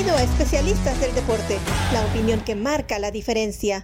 Bienvenido a Especialistas del Deporte, la opinión que marca la diferencia.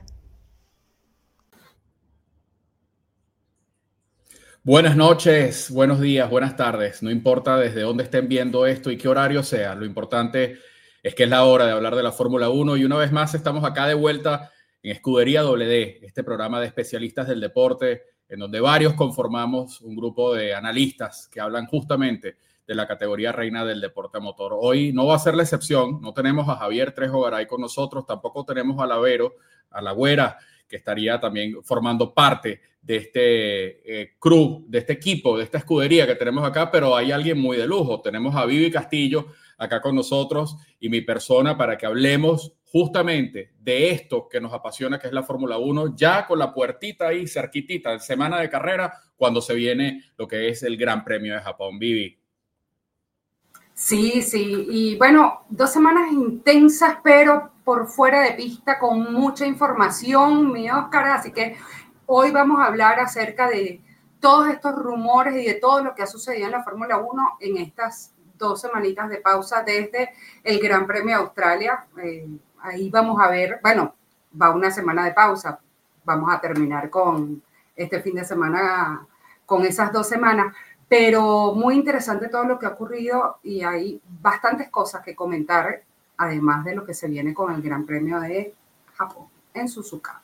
Buenas noches, buenos días, buenas tardes. No importa desde dónde estén viendo esto y qué horario sea. Lo importante es que es la hora de hablar de la Fórmula 1 y una vez más estamos acá de vuelta en Escudería WD, este programa de especialistas del deporte en donde varios conformamos un grupo de analistas que hablan justamente de la categoría reina del deporte a motor. Hoy no va a ser la excepción, no tenemos a Javier Trejo Garay con nosotros, tampoco tenemos a Lavero, a La Güera, que estaría también formando parte de este crew, de este equipo, de esta escudería que tenemos acá, pero hay alguien muy de lujo. Tenemos a Vivi Castillo acá con nosotros y mi persona para que hablemos justamente de esto que nos apasiona, que es la Fórmula 1, ya con la puertita ahí cerquitita, en semana de carrera, cuando se viene lo que es el Gran Premio de Japón. Vivi. Sí, y bueno, 2 semanas intensas, pero por fuera de pista, con mucha información, mi Oscar, así que hoy vamos a hablar acerca de todos estos rumores y de todo lo que ha sucedido en la Fórmula 1 en estas 2 semanitas de pausa desde el Gran Premio de Australia. Ahí vamos a ver, bueno, va una semana de pausa, vamos a terminar con este fin de semana, con esas 2 semanas, pero muy interesante todo lo que ha ocurrido y hay bastantes cosas que comentar, además de lo que se viene con el Gran Premio de Japón en Suzuka.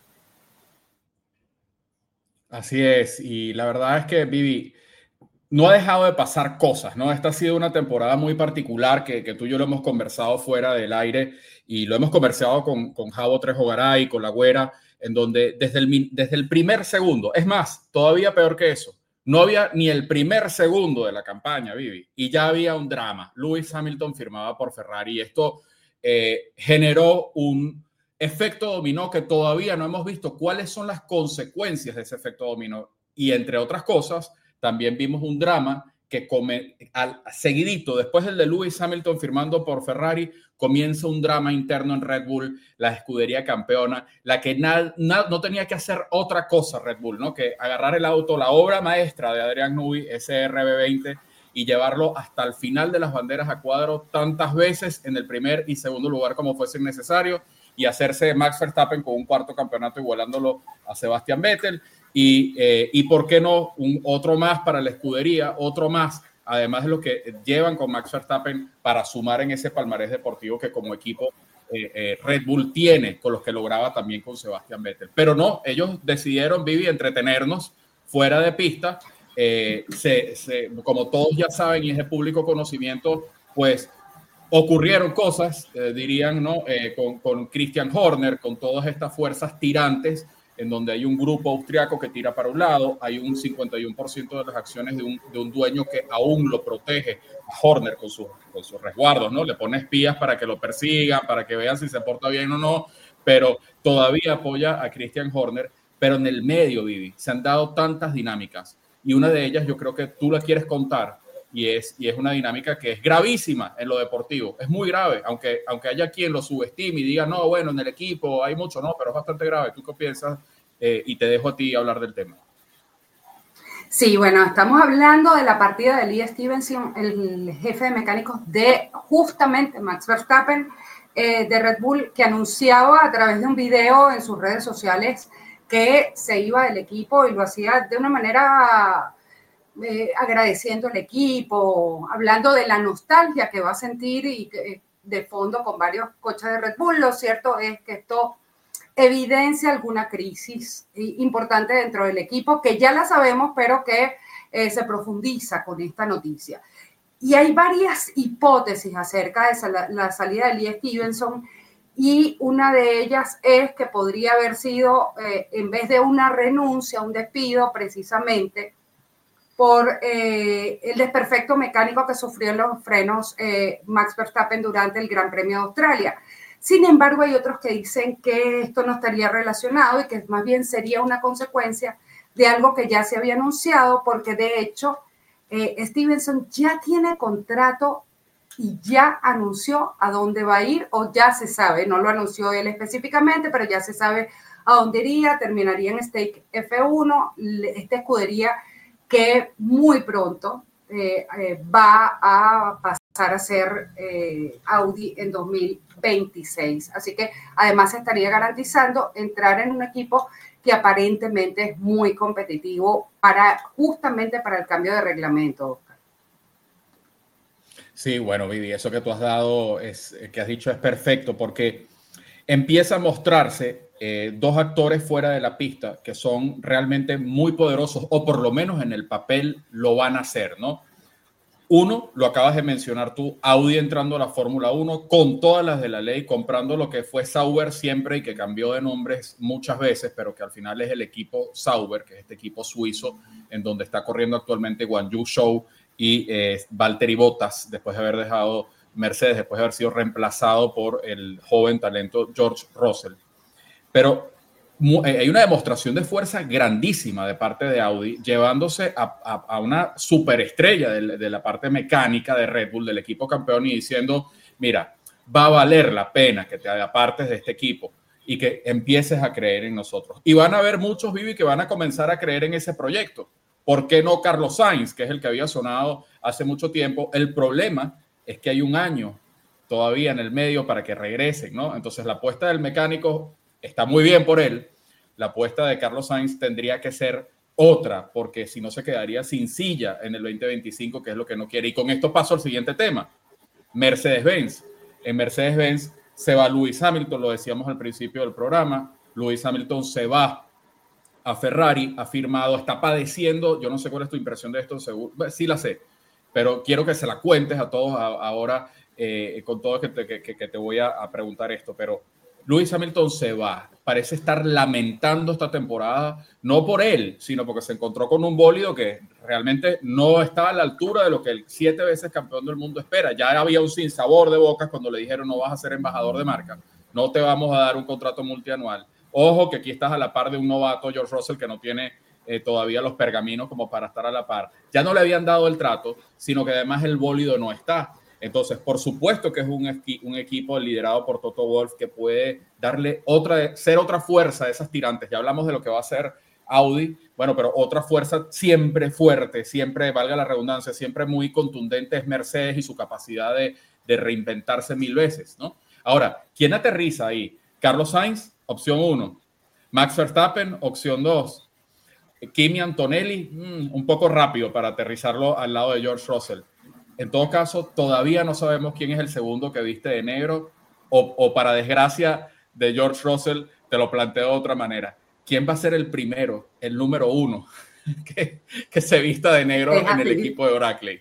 Así es, y la verdad es que, Vivi, no ha dejado de pasar cosas, ¿no? Esta ha sido una temporada muy particular que tú y yo lo hemos conversado fuera del aire y lo hemos conversado con Javo Trejo Garay, con La Güera, en donde desde el primer segundo, es más, todavía peor que eso, no había ni el primer segundo de la campaña, Vivi, y ya había un drama. Lewis Hamilton firmaba por Ferrari y esto generó un efecto dominó que todavía no hemos visto cuáles son las consecuencias de ese efecto dominó. Y entre otras cosas, también vimos un drama que seguidito, después del de Lewis Hamilton firmando por Ferrari, comienza un drama interno en Red Bull, la escudería campeona, la que no tenía que hacer otra cosa Red Bull, ¿no? Que agarrar el auto, la obra maestra de Adrian Newey, ese RB20, y llevarlo hasta el final de las banderas a cuadro tantas veces en el primer y segundo lugar como fuese necesario y hacerse Max Verstappen con un cuarto campeonato igualándolo a Sebastian Vettel. Y por qué no otro más para la escudería, otro más, además de lo que llevan con Max Verstappen para sumar en ese palmarés deportivo que como equipo Red Bull tiene, con los que lograba también con Sebastian Vettel. Pero no, ellos decidieron, Vivi, entretenernos fuera de pista. Como todos ya saben y es de público conocimiento, pues ocurrieron cosas, dirían, ¿no? Con Christian Horner, con todas estas fuerzas tirantes, en donde hay un grupo austriaco que tira para un lado, hay un 51% de las acciones de un dueño que aún lo protege a Horner con sus resguardos, ¿no? Le pone espías para que lo persigan, para que vean si se porta bien o no, pero todavía apoya a Christian Horner. Pero en el medio, Vivi, se han dado tantas dinámicas y una de ellas yo creo que tú la quieres contar y es una dinámica que es gravísima en lo deportivo, es muy grave, aunque haya quien lo subestime y diga, no, bueno, en el equipo hay mucho, no, pero es bastante grave. ¿Tú qué piensas? Y te dejo a ti hablar del tema. Sí, bueno, estamos hablando de la partida de Lee Stevenson, el jefe de mecánicos de justamente Max Verstappen, de Red Bull, que anunciaba a través de un video en sus redes sociales que se iba del equipo y lo hacía de una manera agradeciendo al equipo, hablando de la nostalgia que va a sentir y de fondo con varios coches de Red Bull. Lo cierto es que esto evidencia alguna crisis importante dentro del equipo, que ya la sabemos, pero que se profundiza con esta noticia. Y hay varias hipótesis acerca de la salida de Lee Stevenson, y una de ellas es que podría haber sido, en vez de una renuncia, un despido, precisamente por el desperfecto mecánico que sufrió en los frenos Max Verstappen durante el Gran Premio de Australia. Sin embargo, hay otros que dicen que esto no estaría relacionado y que más bien sería una consecuencia de algo que ya se había anunciado, porque de hecho Stevenson ya tiene contrato y ya anunció a dónde va a ir, o ya se sabe, no lo anunció él específicamente, pero ya se sabe a dónde iría, terminaría en Stake F1, esta escudería que muy pronto va a pasar a ser Audi en 2026. Así que además se estaría garantizando entrar en un equipo que aparentemente es muy competitivo justamente para el cambio de reglamento. Sí, bueno, Vivi, eso que tú has dado, que has dicho es perfecto, porque empieza a mostrarse dos actores fuera de la pista que son realmente muy poderosos, o por lo menos en el papel lo van a hacer, ¿no? Uno, lo acabas de mencionar tú, Audi entrando a la Fórmula 1 con todas las de la ley, comprando lo que fue Sauber siempre y que cambió de nombres muchas veces, pero que al final es el equipo Sauber, que es este equipo suizo en donde está corriendo actualmente Guanyu Zhou y Valtteri Bottas, después de haber dejado Mercedes, después de haber sido reemplazado por el joven talento George Russell. Pero hay una demostración de fuerza grandísima de parte de Audi, llevándose a una superestrella de la parte mecánica de Red Bull, del equipo campeón, y diciendo, mira, va a valer la pena que te apartes de este equipo y que empieces a creer en nosotros. Y van a haber muchos, Vivi, que van a comenzar a creer en ese proyecto. ¿Por qué no Carlos Sainz, que es el que había sonado hace mucho tiempo? El problema es que hay un año todavía en el medio para que regresen, ¿no? Entonces la apuesta del mecánico está muy bien por él. La apuesta de Carlos Sainz tendría que ser otra, porque si no se quedaría sin silla en el 2025, que es lo que no quiere. Y con esto paso al siguiente tema, Mercedes-Benz. En Mercedes-Benz se va Lewis Hamilton, lo decíamos al principio del programa. Lewis Hamilton se va a Ferrari, ha firmado, está padeciendo, yo no sé cuál es tu impresión de esto, seguro, sí la sé, pero quiero que se la cuentes a todos ahora, con todo que te voy a preguntar esto, pero Lewis Hamilton se va, parece estar lamentando esta temporada, no por él, sino porque se encontró con un bólido que realmente no estaba a la altura de lo que el 7 veces campeón del mundo espera. Ya había un sinsabor de bocas cuando le dijeron no vas a ser embajador de marca, no te vamos a dar un contrato multianual. Ojo que aquí estás a la par de un novato, George Russell, que no tiene todavía los pergaminos como para estar a la par. Ya no le habían dado el trato, sino que además el bólido no está. Entonces, por supuesto que es un equipo liderado por Toto Wolff que puede darle ser otra fuerza a esas tirantes. Ya hablamos de lo que va a hacer Audi, bueno, pero otra fuerza siempre fuerte, siempre, valga la redundancia, siempre muy contundente es Mercedes y su capacidad de reinventarse 1000 veces, ¿no? Ahora, ¿quién aterriza ahí? Carlos Sainz, opción 1. Max Verstappen, opción 2. Kimi Antonelli, un poco rápido para aterrizarlo al lado de George Russell. En todo caso, todavía no sabemos quién es el segundo que viste de negro, o para desgracia de George Russell, te lo planteo de otra manera. ¿Quién va a ser el primero, el número 1, que se vista de negro en el equipo de Oracle?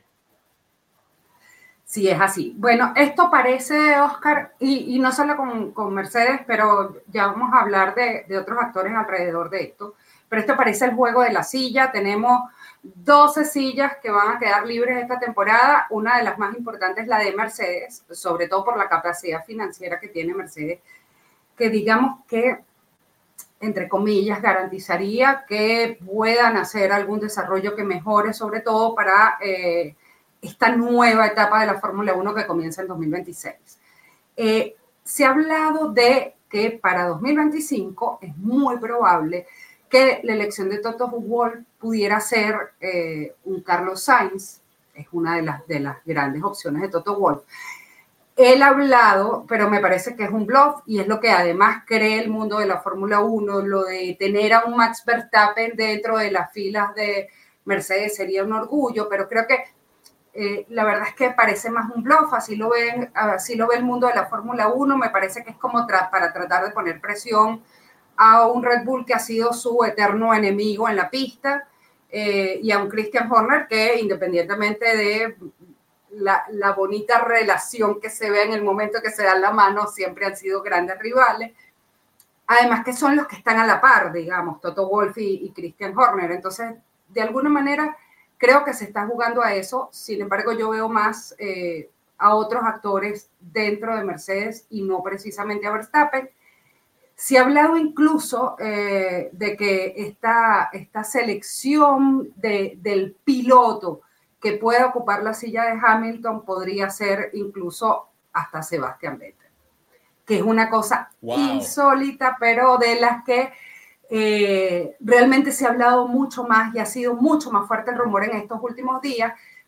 Sí, es así. Bueno, esto parece, Oscar, y no solo con Mercedes, pero ya vamos a hablar de otros actores alrededor de esto, pero esto parece el juego de la silla. Tenemos 12 sillas que van a quedar libres esta temporada. Una de las más importantes es la de Mercedes, sobre todo por la capacidad financiera que tiene Mercedes, que digamos que, entre comillas, garantizaría que puedan hacer algún desarrollo que mejore, sobre todo para esta nueva etapa de la Fórmula 1 que comienza en 2026. Se ha hablado de que para 2025 es muy probable que la elección de Toto Wolff pudiera ser un Carlos Sainz, es una de las grandes opciones de Toto Wolff. Él ha hablado, pero me parece que es un bluff y es lo que además cree el mundo de la Fórmula 1, lo de tener a un Max Verstappen dentro de las filas de Mercedes sería un orgullo, pero creo que la verdad es que parece más un bluff, así lo ve el mundo de la Fórmula 1, me parece que es como para tratar de poner presión a un Red Bull que ha sido su eterno enemigo en la pista, y a un Christian Horner que, independientemente de la bonita relación que se ve en el momento que se dan la mano, siempre han sido grandes rivales, además que son los que están a la par, digamos, Toto Wolff y Christian Horner. Entonces, de alguna manera, creo que se está jugando a eso. Sin embargo, yo veo más a otros actores dentro de Mercedes y no precisamente a Verstappen. Se ha hablado incluso de que esta selección del piloto que pueda ocupar la silla de Hamilton podría ser incluso hasta Sebastian Vettel, que es una cosa insólita, pero de las que realmente se ha hablado mucho más y ha sido mucho más fuerte el rumor en estos últimos días,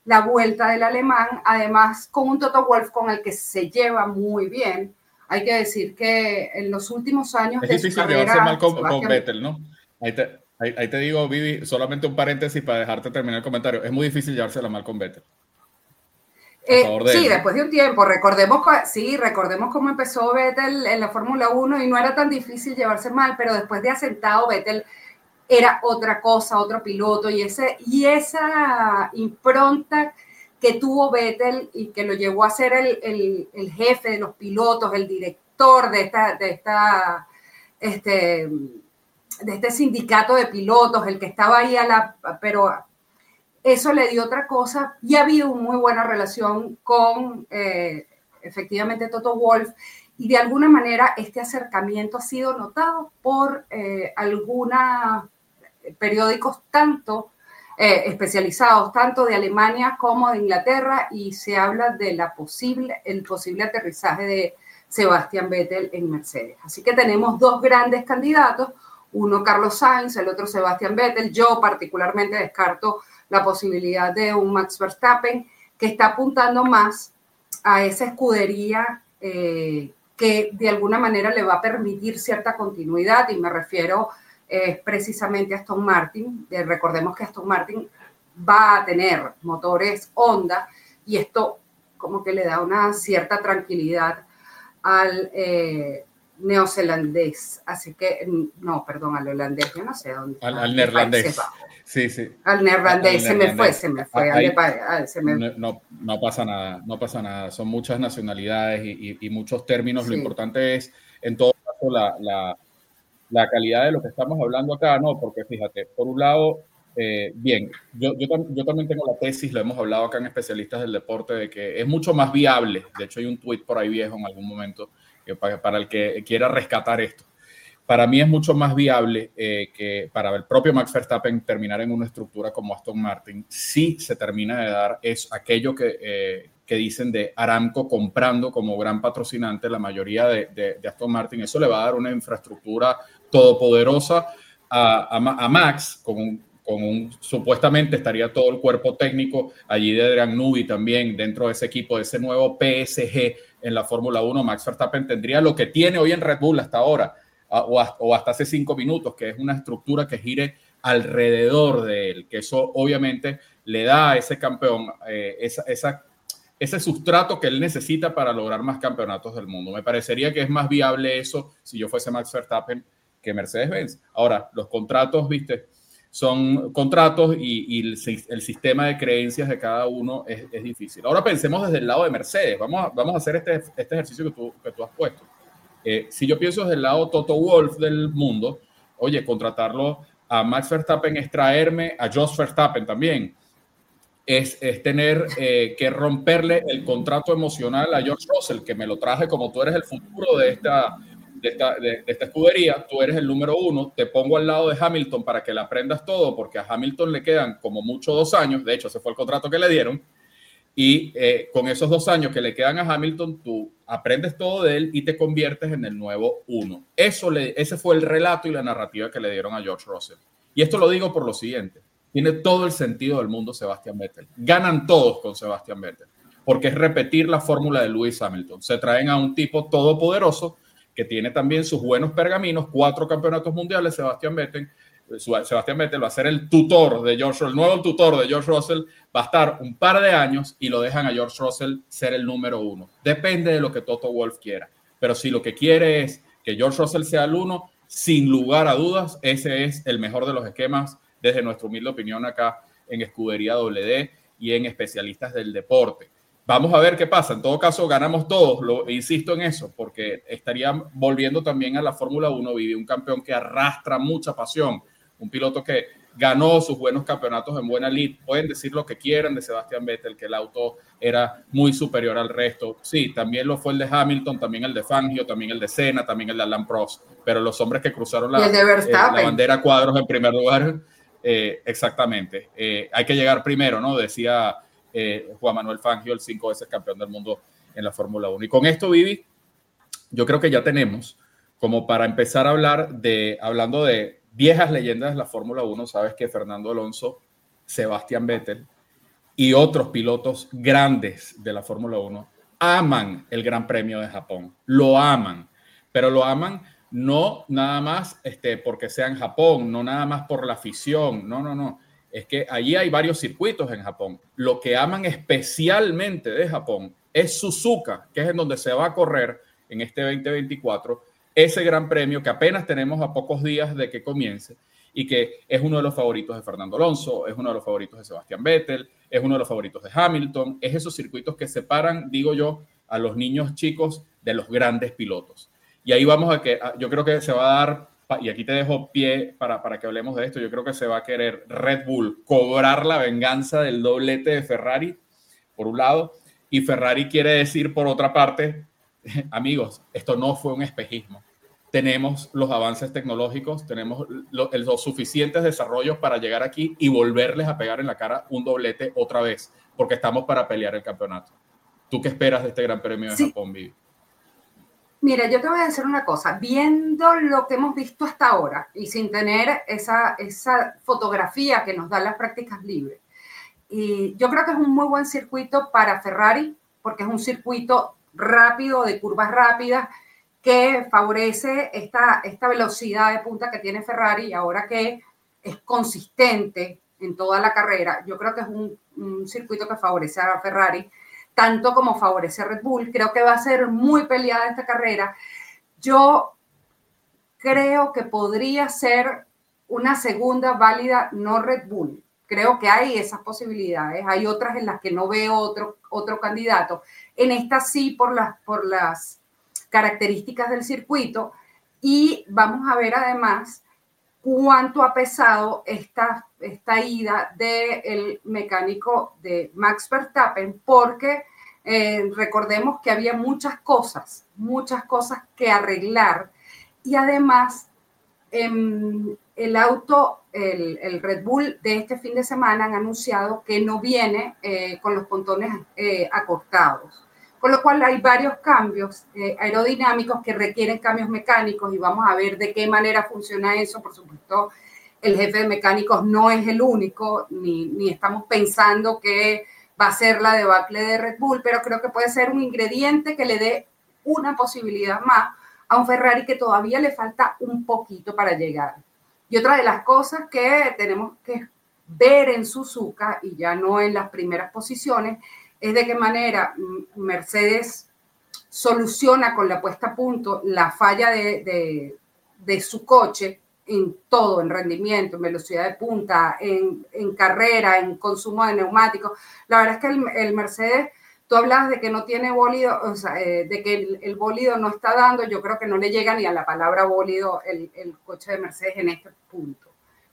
la vuelta del alemán, además con un Toto Wolff con el que se lleva muy bien. Hay que decir que en los últimos años es de su difícil carrera... llevarse mal con Vettel, ¿no? Ahí te digo, Vivi, solamente un paréntesis para dejarte terminar el comentario. Es muy difícil llevársela mal con Vettel. Sí, después de un tiempo. Recordemos cómo empezó Vettel en la Fórmula 1 y no era tan difícil llevarse mal, pero después de asentado Vettel era otra cosa, otro piloto, y esa impronta que tuvo Vettel y que lo llevó a ser el jefe de los pilotos, el director de este sindicato de pilotos, el que estaba ahí pero eso le dio otra cosa, y ha habido una muy buena relación con efectivamente Toto Wolff, y de alguna manera este acercamiento ha sido notado por algunos periódicos tanto especializados, tanto de Alemania como de Inglaterra, y se habla de el posible aterrizaje de Sebastian Vettel en Mercedes. Así que tenemos dos grandes candidatos, uno Carlos Sainz, el otro Sebastian Vettel. Yo particularmente descarto la posibilidad de un Max Verstappen, que está apuntando más a esa escudería que de alguna manera le va a permitir cierta continuidad, y me refiero precisamente a Aston Martin. Recordemos que Aston Martin va a tener motores Honda, y esto como que le da una cierta tranquilidad al neozelandés, así que, no, perdón, al holandés, yo no sé dónde está. Al neerlandés. Sí. Al neerlandés, se me fue. No pasa nada. Son muchas nacionalidades y muchos términos. Sí. Lo importante es, en todo caso, la calidad de lo que estamos hablando acá, ¿no? Porque fíjate, por un lado, bien, yo también tengo la tesis, lo hemos hablado acá en Especialistas del Deporte, de que es mucho más viable. De hecho, hay un tuit por ahí viejo en algún momento para el que quiera rescatar esto. Para mí es mucho más viable que para el propio Max Verstappen terminar en una estructura como Aston Martin, si se termina de dar es aquello que dicen de Aramco comprando como gran patrocinante la mayoría de Aston Martin. Eso le va a dar una infraestructura todopoderosa a Max, supuestamente estaría todo el cuerpo técnico allí de Adrian Newey también dentro de ese equipo, de ese nuevo PSG en la Fórmula 1. Max Verstappen tendría lo que tiene hoy en Red Bull hasta ahora, o hasta hace 5 minutos, que es una estructura que gire alrededor de él, que eso obviamente le da a ese campeón ese sustrato que él necesita para lograr más campeonatos del mundo. Me parecería que es más viable eso si yo fuese Max Verstappen que Mercedes-Benz. Ahora, los contratos, viste, son contratos y el sistema de creencias de cada uno es difícil. Ahora pensemos desde el lado de Mercedes. Vamos a hacer este ejercicio que tú has puesto. Si yo pienso desde el lado Toto Wolff del mundo, oye, contratarlo a Max Verstappen es traerme a Jos Verstappen también. Es tener que romperle el contrato emocional a George Russell, que me lo traje como tú eres el futuro de esta escudería, tú eres el número 1, te pongo al lado de Hamilton para que le aprendas todo, porque a Hamilton le quedan como mucho 2 años, de hecho ese fue el contrato que le dieron, y con esos 2 años que le quedan a Hamilton, tú aprendes todo de él y te conviertes en el nuevo 1. Ese fue el relato y la narrativa que le dieron a George Russell. Y esto lo digo por lo siguiente, tiene todo el sentido del mundo Sebastian Vettel. Ganan todos con Sebastian Vettel, porque es repetir la fórmula de Lewis Hamilton. Se traen a un tipo todopoderoso que tiene también sus buenos pergaminos, 4 campeonatos mundiales. Sebastian Vettel va a ser el tutor de George Russell, el nuevo tutor de George Russell, va a estar un par de años y lo dejan a George Russell ser el número 1. Depende de lo que Toto Wolff quiera, pero si lo que quiere es que George Russell sea el 1, sin lugar a dudas, ese es el mejor de los esquemas desde nuestra humilde opinión acá en Escudería WD y en Especialistas del Deporte. Vamos a ver qué pasa. En todo caso, ganamos todos. Insisto en eso, porque estaría volviendo también a la Fórmula 1. Vive un campeón que arrastra mucha pasión. Un piloto que ganó sus buenos campeonatos en buena lid. Pueden decir lo que quieran de Sebastian Vettel, que el auto era muy superior al resto. Sí, también lo fue el de Hamilton, también el de Fangio, también el de Senna, también el de Alain Prost. Pero los hombres que cruzaron la bandera cuadros en primer lugar, exactamente. Hay que llegar primero, ¿no? Decía Juan Manuel Fangio, el 5 veces campeón del mundo en la Fórmula 1. Y con esto, Vivi, yo creo que ya tenemos como para empezar a hablando de viejas leyendas de la Fórmula 1. Sabes que Fernando Alonso, Sebastian Vettel y otros pilotos grandes de la Fórmula 1 aman el Gran Premio de Japón, lo aman, pero lo aman no nada más porque sea en Japón, no nada más por la afición, no. Es que allí hay varios circuitos en Japón. Lo que aman especialmente de Japón es Suzuka, que es en donde se va a correr en este 2024 ese Gran Premio que apenas tenemos a pocos días de que comience y que es uno de los favoritos de Fernando Alonso, es uno de los favoritos de Sebastián Vettel, es uno de los favoritos de Hamilton, es esos circuitos que separan, digo yo, a los niños chicos de los grandes pilotos. Y ahí vamos yo creo que se va a dar, y aquí te dejo pie para que hablemos de esto, yo creo que se va a querer Red Bull cobrar la venganza del doblete de Ferrari, por un lado, y Ferrari quiere decir, por otra parte, amigos, esto no fue un espejismo. Tenemos los avances tecnológicos, tenemos los suficientes desarrollos para llegar aquí y volverles a pegar en la cara un doblete otra vez, porque estamos para pelear el campeonato. ¿Tú qué esperas de este Gran Premio de Japón, Vivi? Mira, yo te voy a decir una cosa. Viendo lo que hemos visto hasta ahora y sin tener esa fotografía que nos dan las prácticas libres, y yo creo que es un muy buen circuito para Ferrari, porque es un circuito rápido, de curvas rápidas, que favorece esta velocidad de punta que tiene Ferrari, y ahora que es consistente en toda la carrera, yo creo que es un circuito que favorece a Ferrari, tanto como favorece a Red Bull. Creo que va a ser muy peleada esta carrera. Yo creo que podría ser una segunda válida no Red Bull. Creo que hay esas posibilidades. Hay otras en las que no veo otro candidato. En esta sí, por las características del circuito. Y vamos a ver además cuánto ha pesado esta ida del mecánico de Max Verstappen, porque recordemos que había muchas cosas que arreglar, y además el Red Bull de este fin de semana han anunciado que no viene con los pontones acortados. Con lo cual hay varios cambios aerodinámicos que requieren cambios mecánicos y vamos a ver de qué manera funciona eso. Por supuesto, el jefe de mecánicos no es el único, ni estamos pensando que va a ser la debacle de Red Bull, pero creo que puede ser un ingrediente que le dé una posibilidad más a un Ferrari que todavía le falta un poquito para llegar. Y otra de las cosas que tenemos que ver en Suzuka, y ya no en las primeras posiciones, es de qué manera Mercedes soluciona con la puesta a punto la falla de su coche en todo, en rendimiento, en velocidad de punta, en carrera, en consumo de neumáticos. La verdad es que el Mercedes, tú hablas de que no tiene bólido, o sea, de que el bólido no está dando, yo creo que no le llega ni a la palabra bólido el coche de Mercedes en este punto.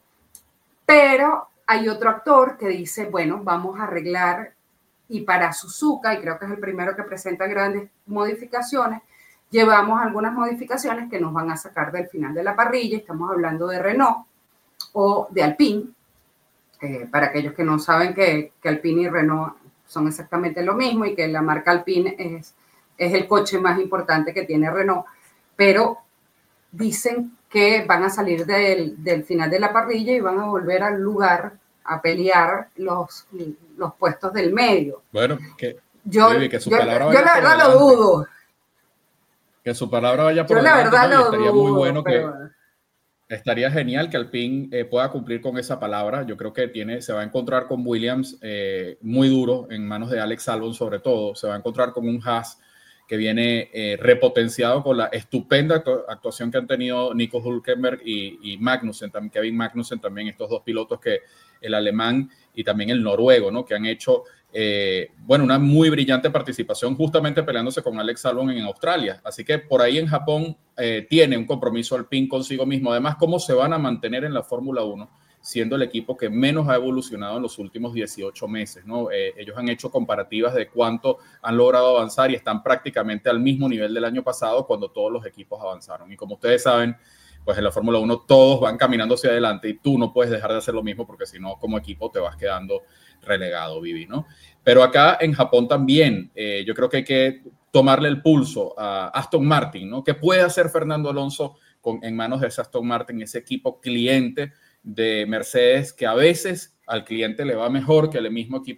Pero hay otro actor que dice, bueno, vamos a arreglar. Y para Suzuka, y creo que es el primero que presenta grandes modificaciones, llevamos algunas modificaciones que nos van a sacar del final de la parrilla. Estamos hablando de Renault o de Alpine. Para aquellos que no saben que Alpine y Renault son exactamente lo mismo y que la marca Alpine es el coche más importante que tiene Renault, pero dicen que van a salir del final de la parrilla y van a volver al lugar a pelear los puestos del medio. Bueno, que su palabra yo la verdad lo dudo. Que su palabra vaya por delante. Yo la verdad lo estaría dudo, muy bueno pero... Estaría genial que Alpine pueda cumplir con esa palabra. Yo creo que se va a encontrar con Williams muy duro en manos de Alex Albon, sobre todo. Se va a encontrar con un Haas que viene repotenciado con la estupenda actuación que han tenido Nico Hülkenberg y Magnussen, Kevin Magnussen también, estos dos pilotos, que el alemán y también el noruego, ¿no? Que han hecho una muy brillante participación justamente peleándose con Alex Albon en Australia. Así que por ahí en Japón tiene un compromiso Alpine consigo mismo. Además, cómo se van a mantener en la Fórmula 1 siendo el equipo que menos ha evolucionado en los últimos 18 meses, ¿no? Ellos han hecho comparativas de cuánto han logrado avanzar y están prácticamente al mismo nivel del año pasado cuando todos los equipos avanzaron. Y como ustedes saben, pues en la Fórmula 1 todos van caminando hacia adelante y tú no puedes dejar de hacer lo mismo porque si no, como equipo te vas quedando relegado, Vivi, ¿no? Pero acá en Japón también yo creo que hay que tomarle el pulso a Aston Martin, ¿no? ¿Qué puede hacer Fernando Alonso en manos de ese Aston Martin, ese equipo cliente de Mercedes, que a veces al cliente le va mejor que el mismo equipo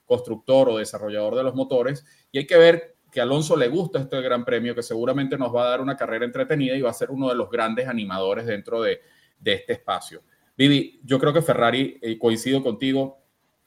constructor o desarrollador de los motores, y hay que ver que a Alonso le gusta este Gran Premio, que seguramente nos va a dar una carrera entretenida y va a ser uno de los grandes animadores dentro de este espacio. Vivi, yo creo que Ferrari, coincido contigo,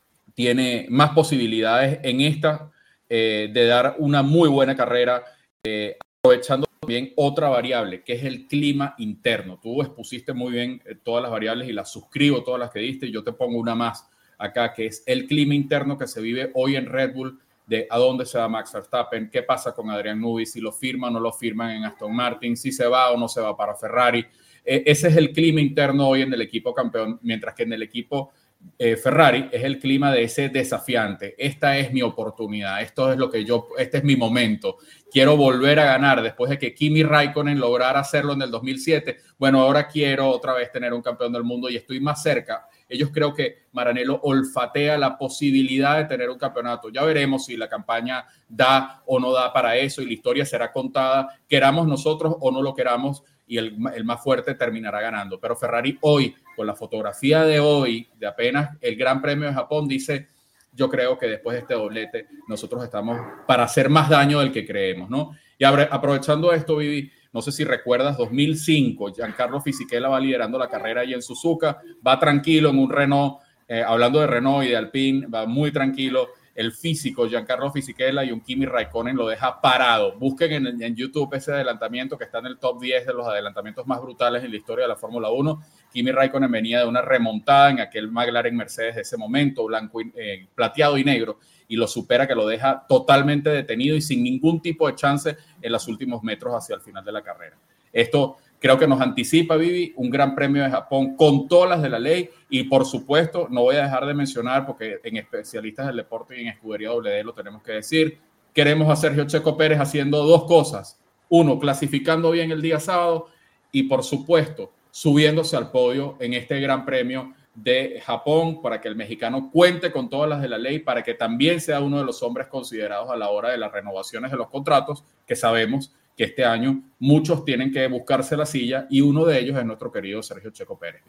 tiene más posibilidades en esta de dar una muy buena carrera, aprovechando también otra variable, que es el clima interno. Tú expusiste muy bien todas las variables y las suscribo todas las que diste, y yo te pongo una más acá, que es el clima interno que se vive hoy en Red Bull, de a dónde se va Max Verstappen, qué pasa con Adrian Newey, si lo firman o no lo firman en Aston Martin, si se va o no se va para Ferrari. Ese es el clima interno hoy en el equipo campeón, mientras que en el equipo Ferrari es el clima de ese desafiante. Esta es mi oportunidad, este es mi momento. Quiero volver a ganar después de que Kimi Raikkonen lograra hacerlo en el 2007. Bueno, ahora quiero otra vez tener un campeón del mundo y estoy más cerca. Ellos creo que Maranello olfatea la posibilidad de tener un campeonato. Ya veremos si la campaña da o no da para eso y la historia será contada, queramos nosotros o no lo queramos, y el más fuerte terminará ganando. Pero Ferrari hoy, con la fotografía de hoy, de apenas el Gran Premio de Japón, dice, yo creo que después de este doblete nosotros estamos para hacer más daño del que creemos, ¿no? Y aprovechando esto, Vivi, no sé si recuerdas, 2005, Giancarlo Fisichella va liderando la carrera ahí en Suzuka, va tranquilo en un Renault, hablando de Renault y de Alpine, va muy tranquilo. El físico Giancarlo Fisichella y un Kimi Raikkonen lo deja parado. Busquen en YouTube ese adelantamiento que está en el top 10 de los adelantamientos más brutales en la historia de la Fórmula 1. Kimi Raikkonen venía de una remontada en aquel McLaren Mercedes de ese momento, blanco, plateado y negro, y lo supera, que lo deja totalmente detenido y sin ningún tipo de chance en los últimos metros hacia el final de la carrera. Esto creo que nos anticipa, Vivi, un Gran Premio de Japón con todas las de la ley, y por supuesto no voy a dejar de mencionar, porque en especialistas del deporte y en Escudería WD lo tenemos que decir, queremos a Sergio Checo Pérez haciendo dos cosas: uno, clasificando bien el día sábado, y por supuesto subiéndose al podio en este Gran Premio de Japón, para que el mexicano cuente con todas las de la ley, para que también sea uno de los hombres considerados a la hora de las renovaciones de los contratos, que sabemos que este año muchos tienen que buscarse la silla, y uno de ellos es nuestro querido Sergio Checo Pérez.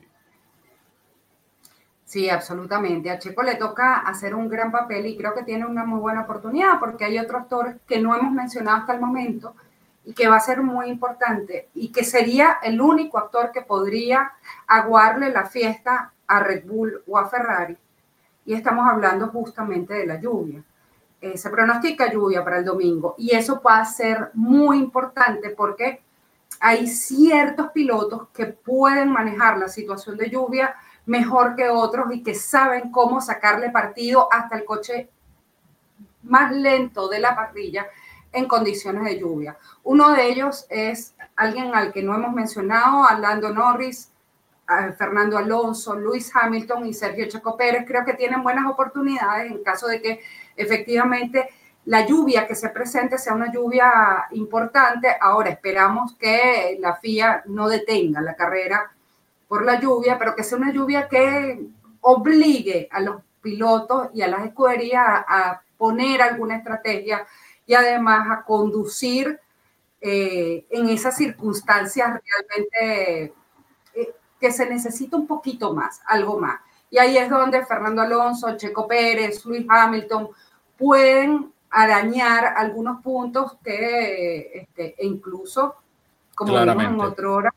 Sí, absolutamente. A Checo le toca hacer un gran papel y creo que tiene una muy buena oportunidad, porque hay otro actor que no hemos mencionado hasta el momento y que va a ser muy importante, y que sería el único actor que podría aguarle la fiesta a Red Bull o a Ferrari, y estamos hablando justamente de la lluvia. Se pronostica lluvia para el domingo, y eso va a ser muy importante porque hay ciertos pilotos que pueden manejar la situación de lluvia mejor que otros y que saben cómo sacarle partido hasta el coche más lento de la parrilla en condiciones de lluvia. Uno de ellos es alguien al que no hemos mencionado, Lando Norris, Fernando Alonso, Lewis Hamilton y Sergio Checo Pérez. Creo que tienen buenas oportunidades en caso de que efectivamente la lluvia que se presente sea una lluvia importante. Ahora esperamos que la FIA no detenga la carrera por la lluvia, pero que sea una lluvia que obligue a los pilotos y a las escuderías a poner alguna estrategia y además a conducir en esas circunstancias realmente que se necesita un poquito más, algo más. Y ahí es donde Fernando Alonso, Checo Pérez, Lewis Hamilton pueden arañar algunos puntos que incluso, como vimos en otra hora,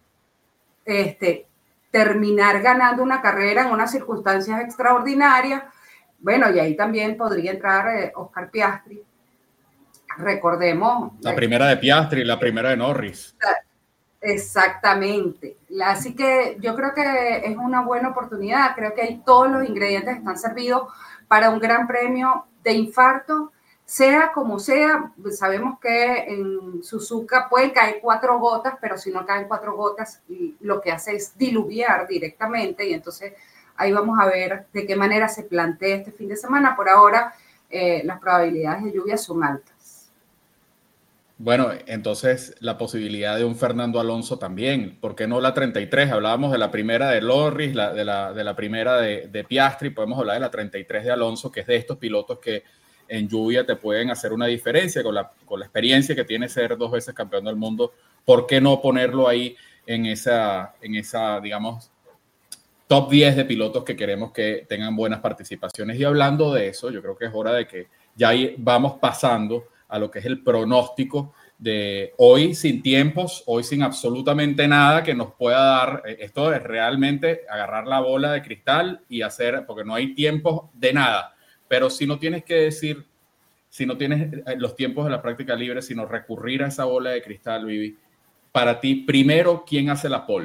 terminar ganando una carrera en unas circunstancias extraordinarias. Bueno, y ahí también podría entrar Oscar Piastri. Recordemos. La primera de Piastri y la primera de Norris. Exactamente. Así que yo creo que es una buena oportunidad. Creo que hay todos los ingredientes que están servidos para un gran premio de infarto, sea como sea. Sabemos que en Suzuka pueden caer 4 gotas, pero si no caen 4 gotas, lo que hace es diluviar directamente, y entonces ahí vamos a ver de qué manera se plantea este fin de semana. Por ahora, las probabilidades de lluvia son altas. Bueno, entonces la posibilidad de un Fernando Alonso también. ¿Por qué no la 33? Hablábamos de la primera de Norris, de la primera de Piastri. Podemos hablar de la 33 de Alonso, que es de estos pilotos que en lluvia te pueden hacer una diferencia con la experiencia que tiene ser 2 veces campeón del mundo. ¿Por qué no ponerlo ahí en esa, digamos, top 10 de pilotos que queremos que tengan buenas participaciones. Y hablando de eso, yo creo que es hora de que ya vamos pasando a lo que es el pronóstico de hoy sin tiempos, hoy sin absolutamente nada que nos pueda dar. Esto es realmente agarrar la bola de cristal y hacer, porque no hay tiempos de nada. Pero si no tienes que decir, si no tienes los tiempos de la práctica libre, sino recurrir a esa bola de cristal, Vivi, para ti, primero, ¿quién hace la pole?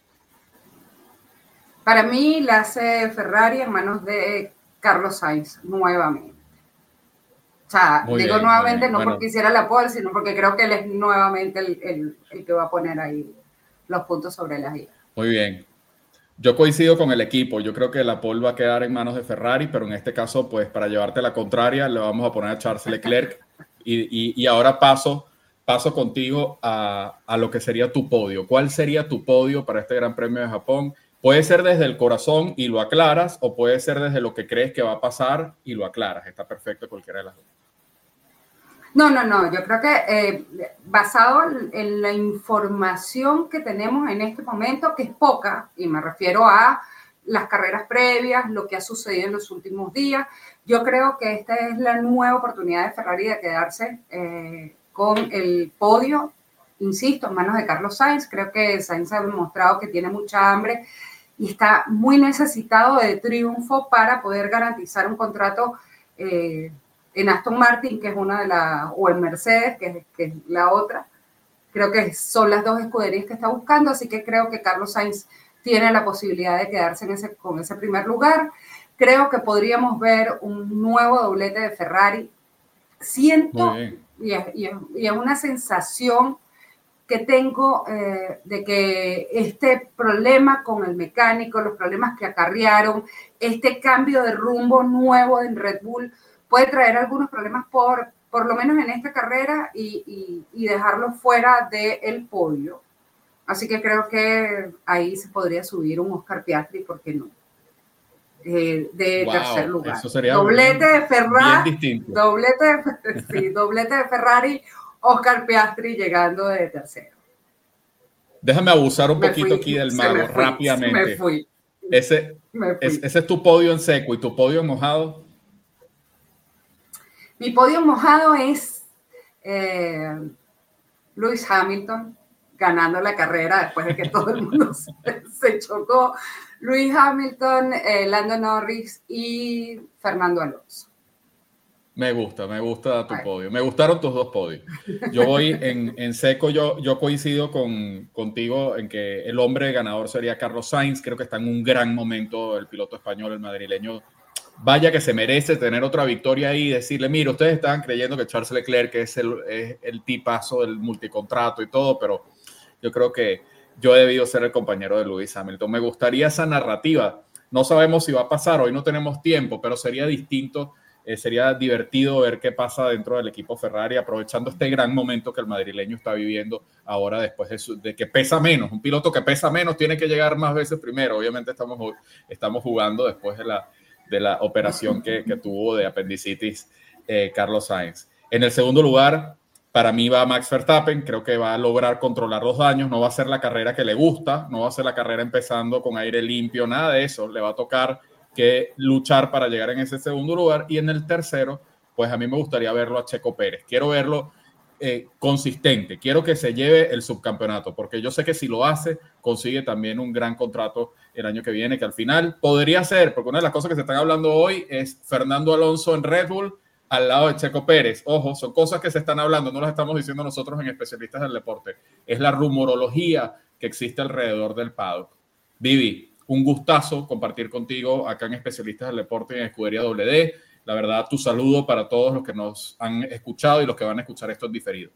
Para mí la hace Ferrari en manos de Carlos Sainz, nuevamente. O sea, Muy digo bien, nuevamente bien. no Bueno, porque hiciera la pole, sino porque creo que él es nuevamente el que va a poner ahí los puntos sobre las i. muy bien. Yo coincido con el equipo. Yo creo que la pole va a quedar en manos de Ferrari, pero en este caso, pues para llevarte la contraria, le vamos a poner a Charles Leclerc. Y ahora paso contigo a lo que sería tu podio. ¿Cuál sería tu podio para este Gran Premio de Japón? Puede ser desde el corazón y lo aclaras, o puede ser desde lo que crees que va a pasar y lo aclaras. Está perfecto cualquiera de las dos. No, yo creo que basado en la información que tenemos en este momento, que es poca, y me refiero a las carreras previas, lo que ha sucedido en los últimos días, yo creo que esta es la nueva oportunidad de Ferrari de quedarse con el podio, insisto, en manos de Carlos Sainz. Creo que Sainz ha demostrado que tiene mucha hambre y está muy necesitado de triunfo para poder garantizar un contrato en Aston Martin, que es una de las, o en Mercedes, que es la otra. Creo que son las dos escuderías que está buscando, así que creo que Carlos Sainz tiene la posibilidad de quedarse con ese primer lugar. Creo que podríamos ver un nuevo doblete de Ferrari. Siento, y es una sensación que tengo de que este problema con el mecánico, los problemas que acarrearon, este cambio de rumbo nuevo en Red Bull, puede traer algunos problemas por lo menos en esta carrera y dejarlo fuera del podio. Así que creo que ahí se podría subir un Oscar Piastri, ¿por qué no? De tercer lugar. Eso sería doblete de Ferrari, bien distinto. Doblete de Ferrari, Oscar Piastri llegando de tercero. Déjame abusar un poquito aquí del mago rápidamente. Me fui. Ese es tu podio en seco. ¿Y tu podio en mojado? Mi podio mojado es Lewis Hamilton ganando la carrera después de que todo el mundo se chocó. Lewis Hamilton, Lando Norris y Fernando Alonso. Me gusta tu podio. Me gustaron tus dos podios. Yo voy en seco, yo coincido contigo en que el hombre ganador sería Carlos Sainz. Creo que está en un gran momento el piloto español, el madrileño. Vaya que se merece tener otra victoria ahí y decirle, mira, ustedes estaban creyendo que Charles Leclerc es el tipazo del multicontrato y todo, pero yo creo que yo he debido ser el compañero de Lewis Hamilton. Me gustaría esa narrativa. No sabemos si va a pasar, hoy no tenemos tiempo, pero sería distinto, sería divertido ver qué pasa dentro del equipo Ferrari, aprovechando este gran momento que el madrileño está viviendo ahora después de que pesa menos. Un piloto que pesa menos tiene que llegar más veces primero. Obviamente estamos jugando después de la operación que tuvo de apendicitis Carlos Sainz. En el segundo lugar, para mí va Max Verstappen. Creo que va a lograr controlar los daños. No va a ser la carrera que le gusta, no va a ser la carrera empezando con aire limpio, nada de eso. Le va a tocar que luchar para llegar en ese segundo lugar. Y en el tercero, pues a mí me gustaría verlo a Checo Pérez. Quiero verlo consistente. Quiero que se lleve el subcampeonato, porque yo sé que si lo hace, consigue también un gran contrato el año que viene, que al final podría ser, porque una de las cosas que se están hablando hoy es Fernando Alonso en Red Bull al lado de Checo Pérez. Ojo, son cosas que se están hablando, no las estamos diciendo nosotros en Especialistas del Deporte. Es la rumorología que existe alrededor del paddock. Vivi, un gustazo compartir contigo acá en Especialistas del Deporte en Escudería WD. La verdad, tu saludo para todos los que nos han escuchado y los que van a escuchar esto en diferido.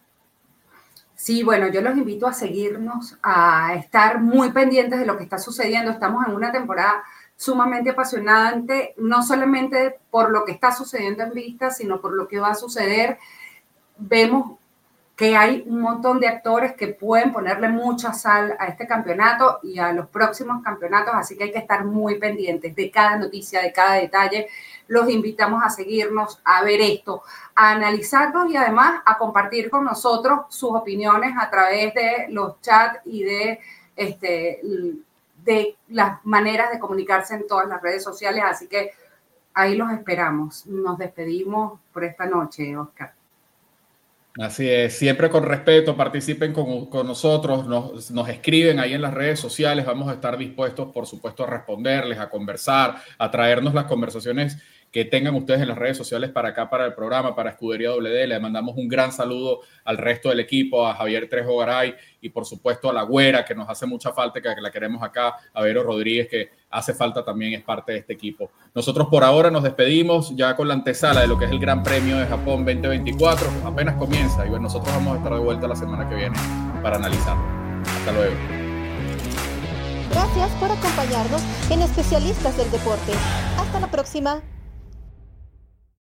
Sí, bueno, yo los invito a seguirnos, a estar muy pendientes de lo que está sucediendo. Estamos en una temporada sumamente apasionante, no solamente por lo que está sucediendo en vista, sino por lo que va a suceder. Vemos que hay un montón de actores que pueden ponerle mucha sal a este campeonato y a los próximos campeonatos, así que hay que estar muy pendientes de cada noticia, de cada detalle. Los invitamos a seguirnos, a ver esto, a analizarnos y además a compartir con nosotros sus opiniones a través de los chats y de de las maneras de comunicarse en todas las redes sociales, así que ahí los esperamos. Nos despedimos por esta noche, Oscar. Así es, siempre con respeto, participen con nosotros, nos escriben ahí en las redes sociales, vamos a estar dispuestos, por supuesto, a responderles, a conversar, a traernos las conversaciones que tengan ustedes en las redes sociales para acá, para el programa, para Escudería WD. Le mandamos un gran saludo al resto del equipo, a Javier Trejo Garay y por supuesto a la Güera, que nos hace mucha falta, que la queremos acá, a Vero Rodríguez, que hace falta también, es parte de este equipo. Nosotros por ahora nos despedimos ya con la antesala de lo que es el Gran Premio de Japón 2024, apenas comienza, y bueno, nosotros vamos a estar de vuelta la semana que viene para analizarlo. Hasta luego. Gracias por acompañarnos en Especialistas del Deporte. Hasta la próxima.